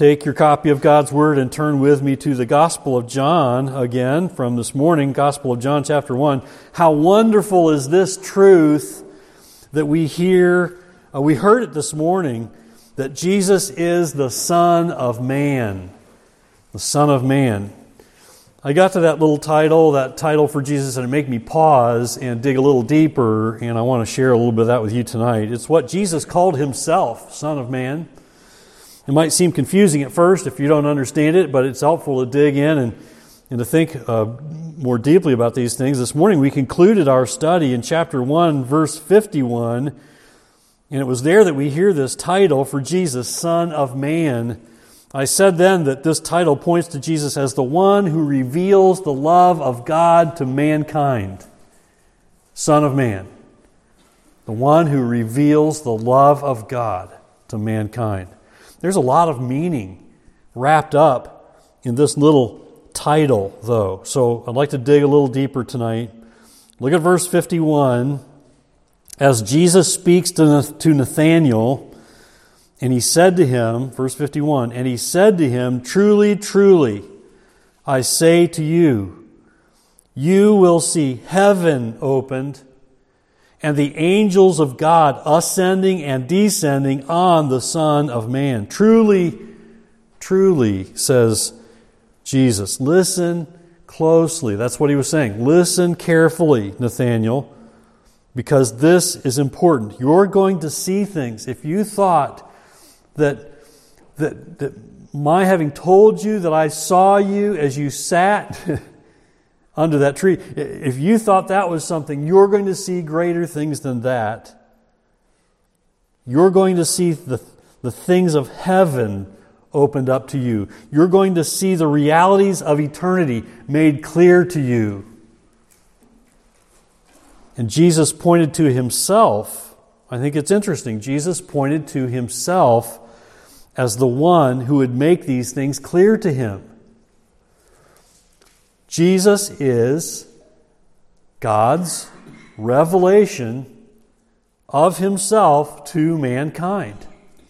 take your copy of God's Word and turn with me to the Gospel of John again from this morning, Gospel of John chapter 1. How wonderful is this truth that we hear, we heard it this morning, that Jesus is the Son of Man. The Son of Man. I got to that title for Jesus, and it made me pause and dig a little deeper, and I want to share a little bit of that with you tonight. It's what Jesus called Himself, Son of Man. It might seem confusing at first if you don't understand it, but it's helpful to dig in and to think more deeply about these things. This morning we concluded our study in chapter 1, verse 51, and it was there that we hear this title for Jesus, Son of Man. I said then that this title points to Jesus as the one who reveals the love of God to mankind. Son of Man. The one who reveals the love of God to mankind. There's a lot of meaning wrapped up in this little title, though. So I'd like to dig a little deeper tonight. Look at verse 51. As Jesus speaks to Nathanael, and he said to him, verse 51, and he said to him, "Truly, truly, I say to you, you will see heaven opened, and the angels of God ascending and descending on the Son of Man." Truly, truly, says Jesus. Listen closely. That's what he was saying. Listen carefully, Nathanael, because this is important. You're going to see things. If you thought that my having told you that I saw you as you sat under that tree, if you thought that was something, you're going to see greater things than that. You're going to see the things of heaven opened up to you. You're going to see the realities of eternity made clear to you. And Jesus pointed to Himself. I think it's interesting. Jesus pointed to Himself as the one who would make these things clear to him. Jesus is God's revelation of Himself to mankind.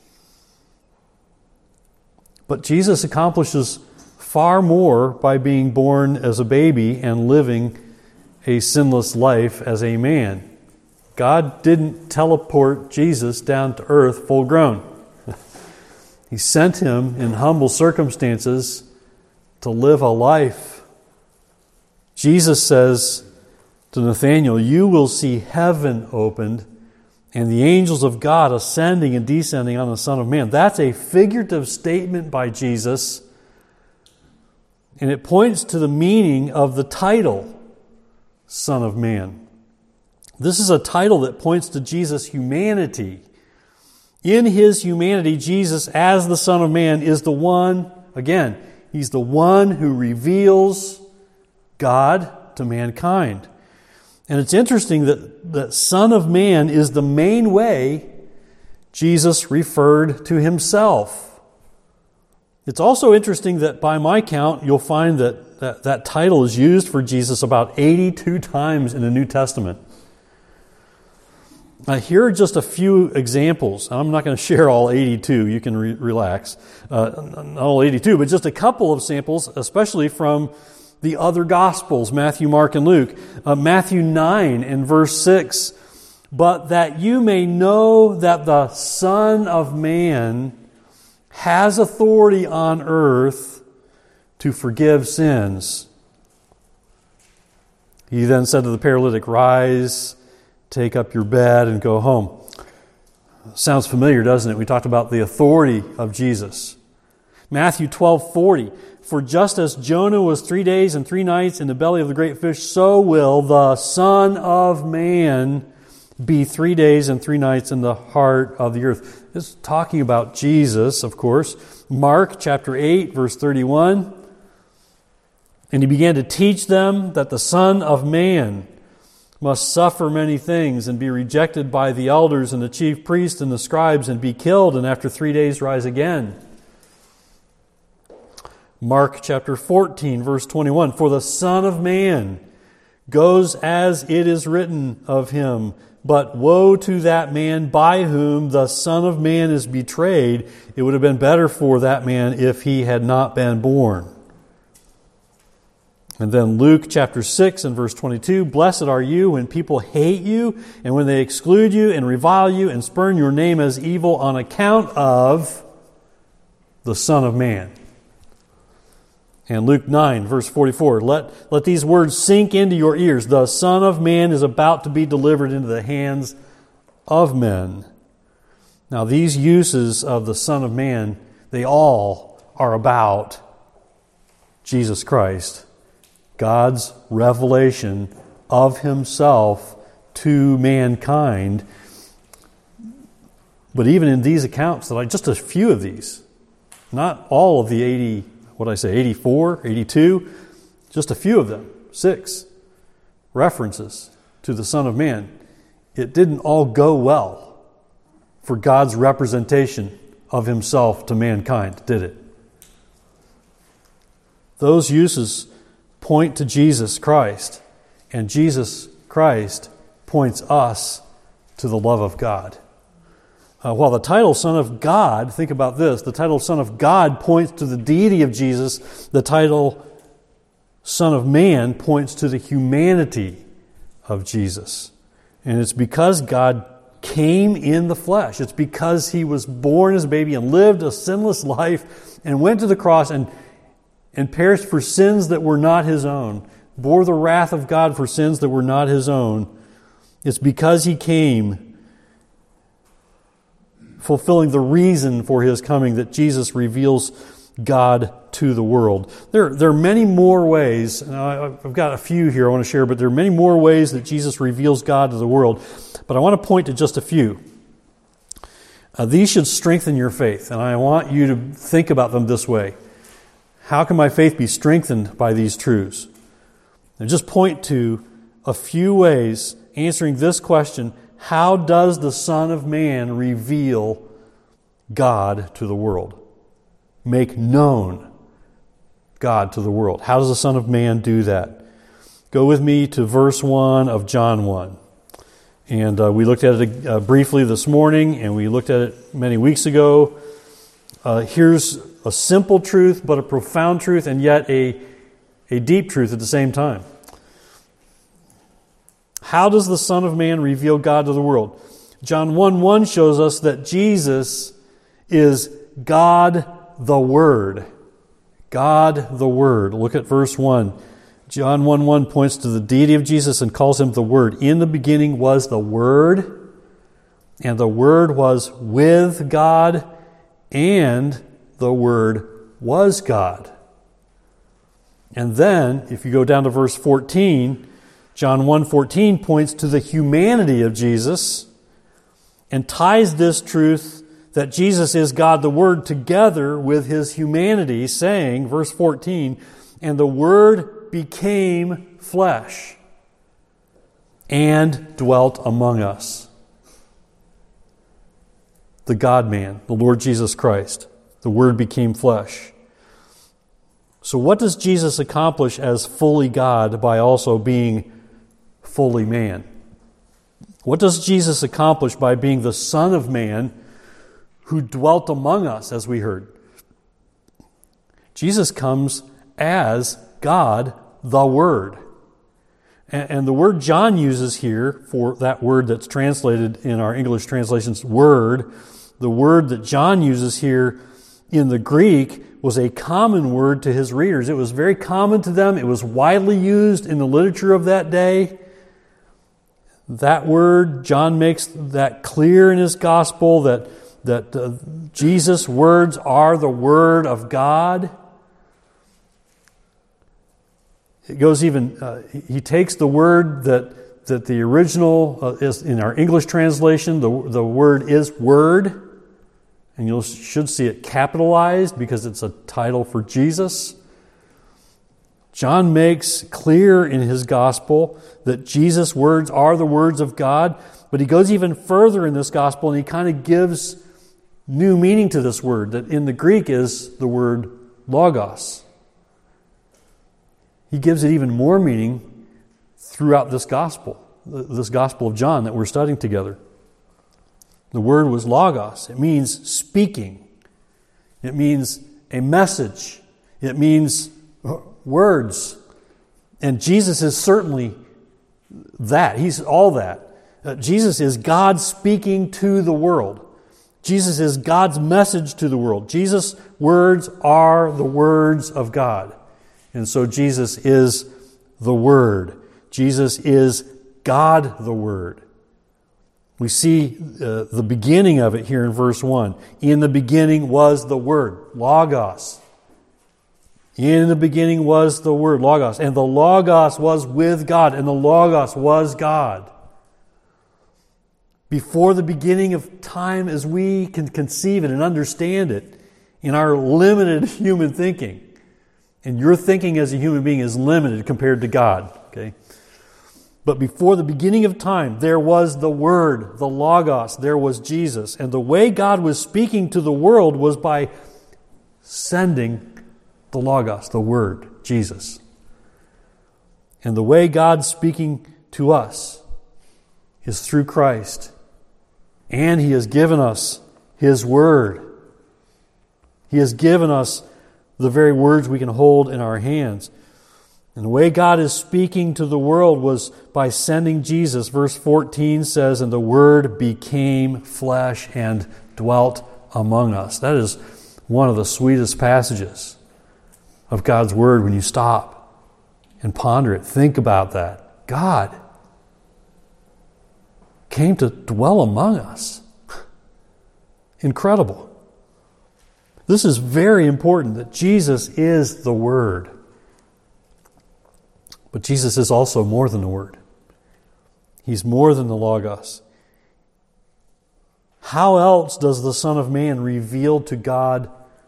But Jesus accomplishes far more by being born as a baby and living a sinless life as a man. God didn't teleport Jesus down to earth full grown. He sent Him in humble circumstances to live a life. Jesus says to Nathanael, "You will see heaven opened and the angels of God ascending and descending on the Son of Man." That's a figurative statement by Jesus, and it points to the meaning of the title, Son of Man. This is a title that points to Jesus' humanity. In His humanity, Jesus, as the Son of Man, is the one, again, He's the one who reveals God to mankind. And it's interesting that Son of Man is the main way Jesus referred to Himself. It's also interesting that by my count, you'll find that title is used for Jesus about 82 times in the New Testament. Here are just a few examples. I'm not going to share all 82. You can relax. Not all 82, but just a couple of samples, especially from the other Gospels, Matthew, Mark, and Luke. Matthew 9 and verse 6. "But that you may know that the Son of Man has authority on earth to forgive sins." He then said to the paralytic, "Rise, take up your bed, and go home." Sounds familiar, doesn't it? We talked about the authority of Jesus. Matthew 12:40. "For just as Jonah was 3 days and 3 nights in the belly of the great fish, so will the Son of Man be 3 days and 3 nights in the heart of the earth." This is talking about Jesus, of course. Mark chapter 8, verse 31. "And He began to teach them that the Son of Man must suffer many things and be rejected by the elders and the chief priests and the scribes and be killed, and after 3 days rise again." Mark chapter 14, verse 21. "For the Son of Man goes as it is written of him. But woe to that man by whom the Son of Man is betrayed. It would have been better for that man if he had not been born. And then Luke chapter 6 and verse 22, blessed are you when people hate you, and when they exclude you and revile you and spurn your name as evil on account of the Son of Man. And Luke 9 verse 44, let these words sink into your ears. The Son of Man is about to be delivered into the hands of men. Now these uses of the Son of Man, they all are about Jesus Christ. God's revelation of himself to mankind. But even in these accounts, just a few of these, not all of the 84, 82, just a few of them, 6 references to the Son of Man. It didn't all go well for God's representation of himself to mankind, did it? Those uses point to Jesus Christ, and Jesus Christ points us to the love of God. While the title Son of God, think about this, the title Son of God points to the deity of Jesus, the title Son of Man points to the humanity of Jesus. And it's because God came in the flesh. It's because he was born as a baby and lived a sinless life and went to the cross and perished for sins that were not his own, bore the wrath of God for sins that were not his own. It's because he came, fulfilling the reason for his coming, that Jesus reveals God to the world. There are many more ways, and I've got a few here I want to share, but there are many more ways that Jesus reveals God to the world. But I want to point to just a few. These should strengthen your faith, and I want you to think about them this way. How can my faith be strengthened by these truths? And just point to a few ways answering this question: how does the Son of Man reveal God to the world? Make known God to the world. How does the Son of Man do that? Go with me to verse 1 of John 1. And we looked at it briefly this morning, and we looked at it many weeks ago. Here's a simple truth, but a profound truth, and yet a deep truth at the same time. How does the Son of Man reveal God to the world? John 1:1 shows us that Jesus is God the Word. God the Word. Look at verse 1. John 1:1 points to the deity of Jesus and calls him the Word. In the beginning was the Word, and the Word was with God, and the Word was God. And then, if you go down to verse 14, John 1:14 points to the humanity of Jesus and ties this truth that Jesus is God the Word together with his humanity, saying, verse 14, and the Word became flesh and dwelt among us. The God-man, the Lord Jesus Christ, the Word became flesh. So what does Jesus accomplish as fully God by also being fully man? What does Jesus accomplish by being the Son of Man who dwelt among us, as we heard? Jesus comes as God, the Word. And the word John uses here for that word that's translated in our English translations, word, the word that John uses here in the Greek was a common word to his readers. It was very common to them. It was widely used in the literature of that day. That word, John makes that clear in his gospel, that Jesus' words are the Word of God. It goes even, he takes the word that the original is in our English translation, the word is word, and you should see it capitalized because it's a title for Jesus. John makes clear in his gospel that Jesus' words are the words of God, but he goes even further in this gospel and he kind of gives new meaning to this word that in the Greek is the word logos. He gives it even more meaning throughout this gospel of John that we're studying together. The word was logos. It means speaking. It means a message. It means words. And Jesus is certainly that. He's all that. Jesus is God speaking to the world. Jesus is God's message to the world. Jesus' words are the words of God. And so Jesus is the Word. Jesus is God the Word. We see the beginning of it here in verse 1. In the beginning was the Word, Logos. In the beginning was the Word, Logos. And the Logos was with God, and the Logos was God. Before the beginning of time as we can conceive it and understand it in our limited human thinking. And your thinking as a human being is limited compared to God. Okay? But before the beginning of time, there was the Word, the Logos, there was Jesus. And the way God was speaking to the world was by sending the Logos, the Word, Jesus. And the way God's speaking to us is through Christ. And He has given us His Word. He has given us the very words we can hold in our hands. And the way God is speaking to the world was by sending Jesus. Verse 14 says, and the Word became flesh and dwelt among us. That is one of the sweetest passages of God's Word when you stop and ponder it. Think about that. God came to dwell among us. Incredible. This is very important that Jesus is the Word. But Jesus is also more than the Word. He's more than the Logos. How else does the Son of Man reveal God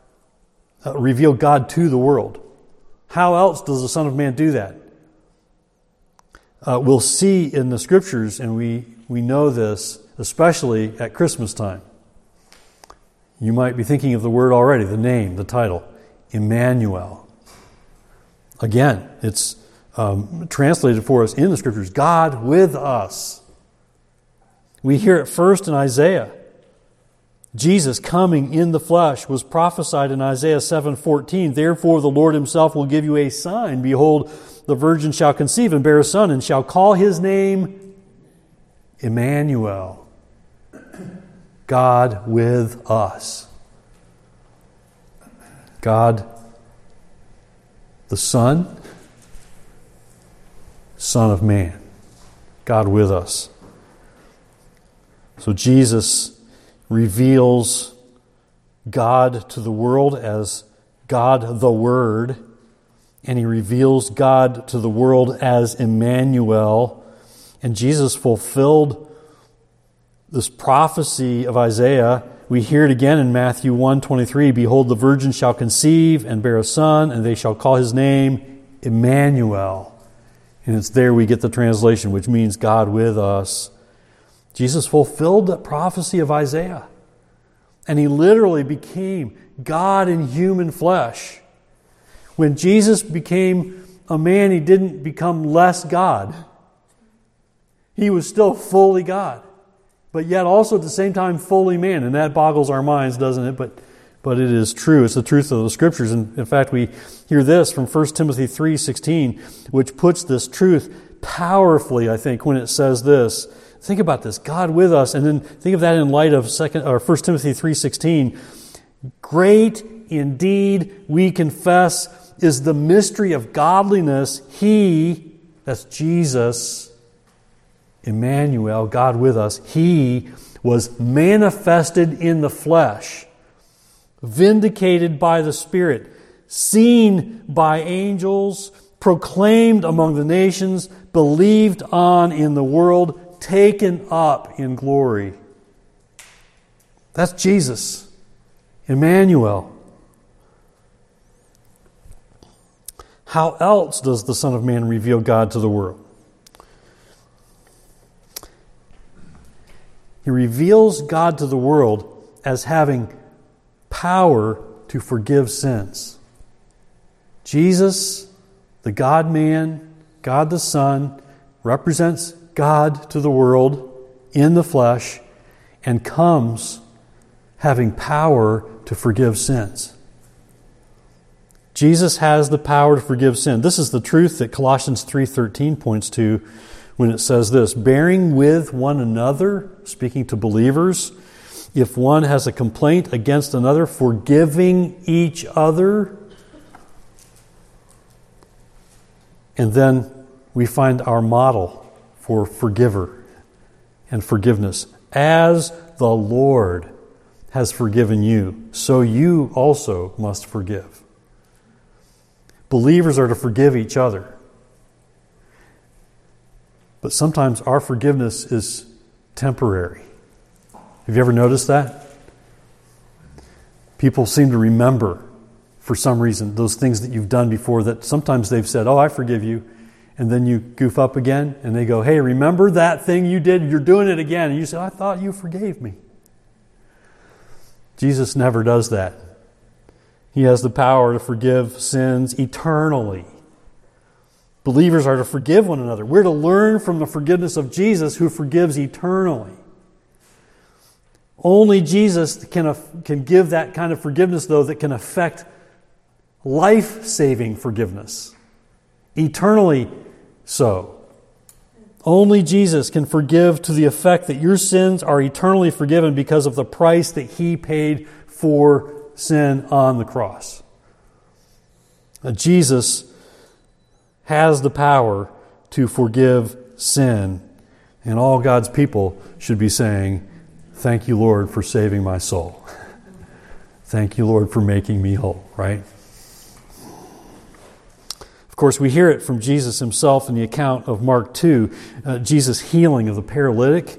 to the world? How else does the Son of Man do that? We'll see in the Scriptures, and we know this, especially at Christmas time. You might be thinking of the word already, the name, the title, Emmanuel. Again, it's translated for us in the Scriptures, God with us. We hear it first in Isaiah. Jesus coming in the flesh was prophesied in Isaiah 7:14. Therefore the Lord Himself will give you a sign. Behold, the virgin shall conceive and bear a son, and shall call His name Emmanuel. God with us. God the Son, Son of Man. God with us. So Jesus reveals God to the world as God the Word, and He reveals God to the world as Emmanuel. And Jesus fulfilled this prophecy of Isaiah. We hear it again in Matthew 1:23. Behold, the virgin shall conceive and bear a son, and they shall call His name Emmanuel. And it's there we get the translation, which means God with us. Jesus fulfilled that prophecy of Isaiah. And He literally became God in human flesh. When Jesus became a man, He didn't become less God. He was still fully God, but yet also at the same time fully man. And that boggles our minds, doesn't it? But it is true. It's the truth of the Scriptures. And in fact, we hear this from 1 Timothy 3:16, which puts this truth powerfully, I think, when it says this. Think about this, God with us, and then think of that in light of 1 Timothy 3:16. Great indeed, we confess, is the mystery of godliness. He, that's Jesus, Emmanuel, God with us, He was manifested in the flesh, vindicated by the Spirit, seen by angels, proclaimed among the nations, believed on in the world, taken up in glory. That's Jesus, Emmanuel. How else does the Son of Man reveal God to the world? He reveals God to the world as having power to forgive sins. Jesus, the God-man, God the Son, represents God to the world in the flesh and comes having power to forgive sins. Jesus has the power to forgive sin. This is the truth that Colossians 3:13 points to when it says this, bearing with one another, speaking to believers, if one has a complaint against another, forgiving each other. And then we find our model for forgiver and forgiveness. As the Lord has forgiven you, so you also must forgive. Believers are to forgive each other. But sometimes our forgiveness is temporary. Have you ever noticed that? People seem to remember, for some reason, those things that you've done before that sometimes they've said, oh, I forgive you. And then you goof up again and they go, hey, remember that thing you did? You're doing it again. And you say, I thought you forgave me. Jesus never does that. He has the power to forgive sins eternally. Believers are to forgive one another. We're to learn from the forgiveness of Jesus who forgives eternally. Only Jesus can give that kind of forgiveness, though, that can affect life-saving forgiveness. Eternally so. Only Jesus can forgive to the effect that your sins are eternally forgiven because of the price that He paid for sin on the cross. Jesus has the power to forgive sin, and all God's people should be saying, thank you, Lord, for saving my soul. Thank you, Lord, for making me whole, right? Of course, we hear it from Jesus Himself in the account of Mark 2, Jesus' healing of the paralytic.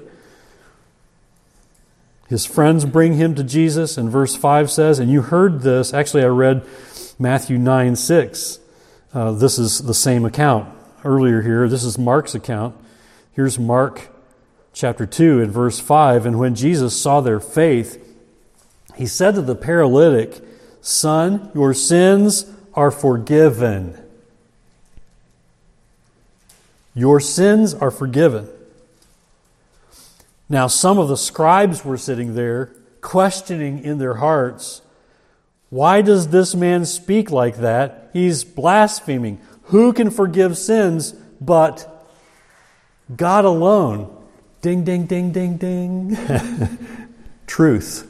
His friends bring him to Jesus, and verse 5 says, and you heard this, actually I read Matthew 9:6. This is the same account earlier here. This is Mark's account. Here's Mark chapter 2 and verse 5. And when Jesus saw their faith, He said to the paralytic, son, your sins are forgiven. Your sins are forgiven. Now, some of the scribes were sitting there, questioning in their hearts, why does this man speak like that? He's blaspheming. Who can forgive sins but God alone? Ding, ding, ding, ding, ding. Truth.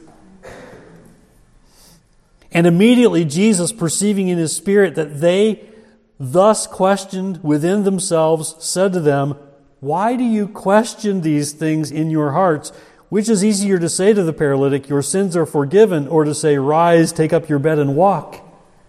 And immediately Jesus, perceiving in His spirit that they thus questioned within themselves, said to them, why do you question these things in your hearts? Which is easier to say to the paralytic, your sins are forgiven, or to say, rise, take up your bed and walk?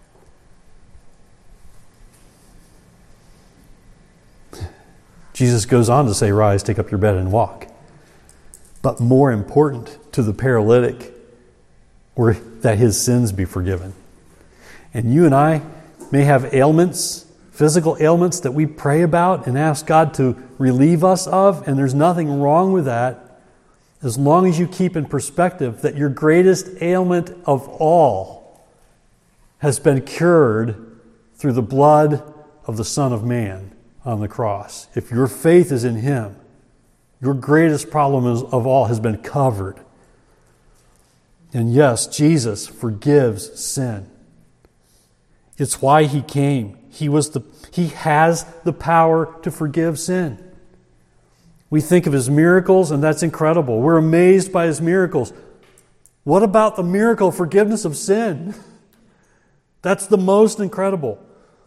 Jesus goes on to say, rise, take up your bed and walk. But more important to the paralytic were that his sins be forgiven. And you and I may have ailments, physical ailments that we pray about and ask God to relieve us of, and there's nothing wrong with that as long as you keep in perspective that your greatest ailment of all has been cured through the blood of the Son of Man on the cross. If your faith is in Him, your greatest problem of all has been covered. And yes, Jesus forgives sin. It's why He came. He has the power to forgive sin. We think of His miracles, and that's incredible. We're amazed by His miracles. What about the miracle of forgiveness of sin? That's the most incredible.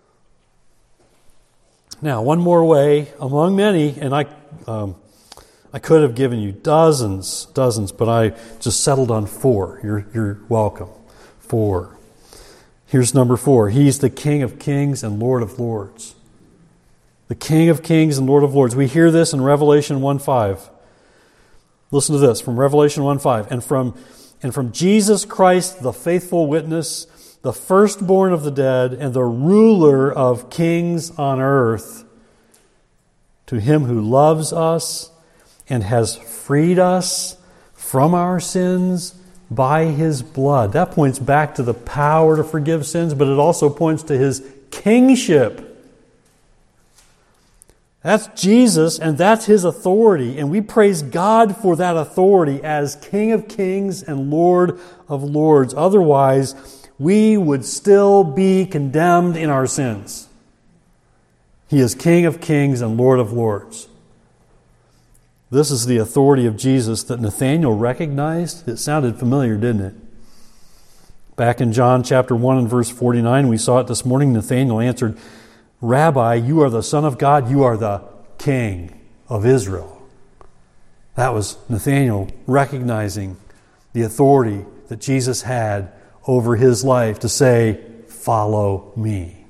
Now, one more way among many, and I could have given you dozens, but I just settled on 4. You're welcome. 4. Here's number 4. He's the King of Kings and Lord of Lords. The King of Kings and Lord of Lords. We hear this in Revelation 1:5. Listen to this from Revelation 1:5. And from Jesus Christ, the faithful witness, the firstborn of the dead, and the ruler of kings on earth, to Him who loves us and has freed us from our sins by His blood. That points back to the power to forgive sins, but it also points to His kingship. That's Jesus, and that's His authority. And we praise God for that authority as King of Kings and Lord of Lords. Otherwise, we would still be condemned in our sins. He is King of Kings and Lord of Lords. This is the authority of Jesus that Nathanael recognized. It sounded familiar, didn't it? Back in John chapter 1 and verse 49, we saw it this morning. Nathanael answered, Rabbi, you are the Son of God. You are the King of Israel. That was Nathanael recognizing the authority that Jesus had over his life to say, follow me.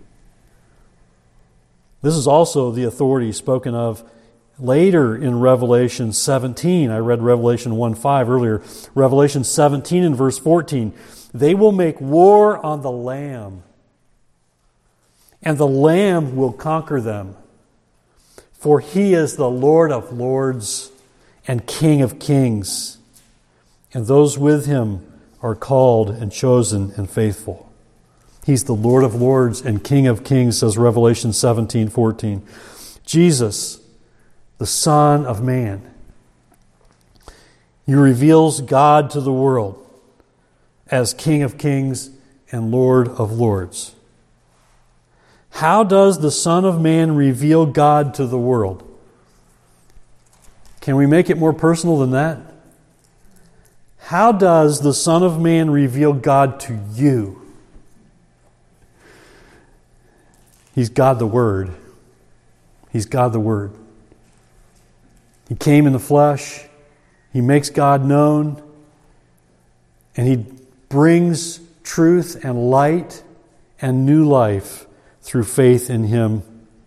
This is also the authority spoken of later in Revelation 17. I read Revelation 1:5 earlier. Revelation 17 and verse 14. They will make war on the Lamb, and the Lamb will conquer them. For He is the Lord of lords and King of kings, and those with Him are called and chosen and faithful. He's the Lord of lords and King of kings, says Revelation 17:14. Jesus, the Son of Man. He reveals God to the world as King of kings and Lord of lords. How does the Son of Man reveal God to the world? Can we make it more personal than that? How does the Son of Man reveal God to you? He's God the Word. He's God the Word. He came in the flesh. He makes God known. And He brings truth and light and new life through faith in Him.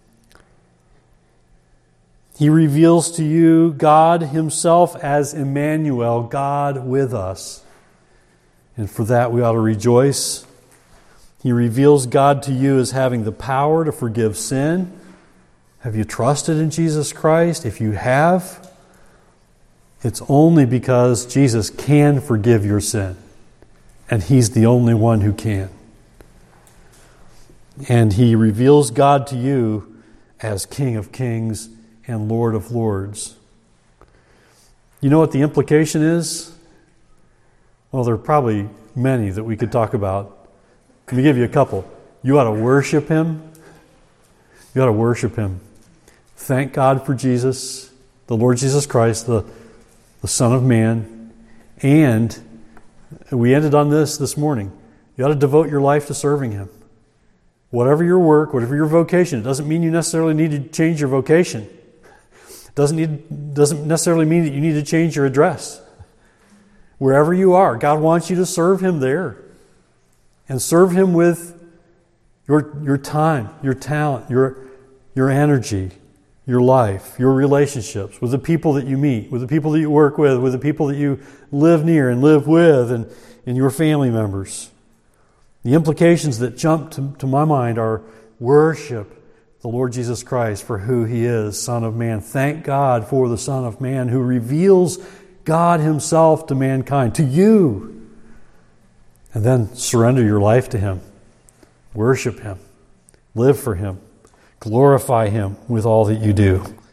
He reveals to you God Himself as Emmanuel, God with us. And for that we ought to rejoice. He reveals God to you as having the power to forgive sin. Have you trusted in Jesus Christ? If you have, it's only because Jesus can forgive your sin. And He's the only one who can. And He reveals God to you as King of Kings and Lord of Lords. You know what the implication is? Well, there are probably many that we could talk about. Let me give you a couple. You ought to worship Him. You ought to worship Him. Thank God for Jesus, the Lord Jesus Christ, the Son of Man. And we ended on this morning. You ought to devote your life to serving Him. Whatever your work, whatever your vocation, it doesn't mean you necessarily need to change your vocation. Doesn't necessarily mean that you need to change your address. Wherever you are, God wants you to serve Him there. And serve Him with your time, your talent, your energy, your life, your relationships, with the people that you meet, with the people that you work with the people that you live near and live with, and your family members. The implications that jump to my mind are worship the Lord Jesus Christ for who He is, Son of Man. Thank God for the Son of Man who reveals God Himself to mankind, to you. And then surrender your life to Him. Worship Him. Live for Him. Glorify Him with all that you do.